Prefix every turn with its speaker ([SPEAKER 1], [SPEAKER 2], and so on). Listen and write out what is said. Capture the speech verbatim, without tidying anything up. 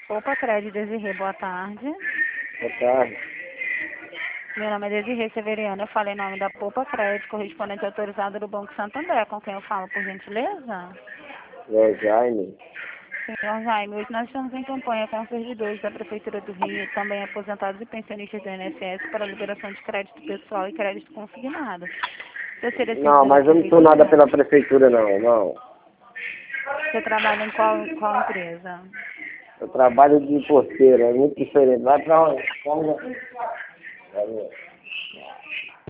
[SPEAKER 1] Opa, Crédito Desirê, boa tarde.
[SPEAKER 2] Boa tarde.
[SPEAKER 1] Meu nome é Desirê Severiano, eu falo em nome da Poupa Crédito, correspondente autorizado do Banco Santander, com quem eu falo, por gentileza?
[SPEAKER 2] É Jaime.
[SPEAKER 1] Senhor Jaime, hoje nós estamos em campanha com os servidores da Prefeitura do Rio, também aposentados e pensionistas do I N S S, para liberação de crédito pessoal e crédito consignado. Você seria
[SPEAKER 2] Não,
[SPEAKER 1] servidor da
[SPEAKER 2] mas eu não sou nada
[SPEAKER 1] Prefeitura?
[SPEAKER 2] pela prefeitura, não, não.
[SPEAKER 1] Você trabalha em qual, qual empresa?
[SPEAKER 2] Eu trabalho de porteiro, é muito diferente. Vai pra onde? Vamos lá.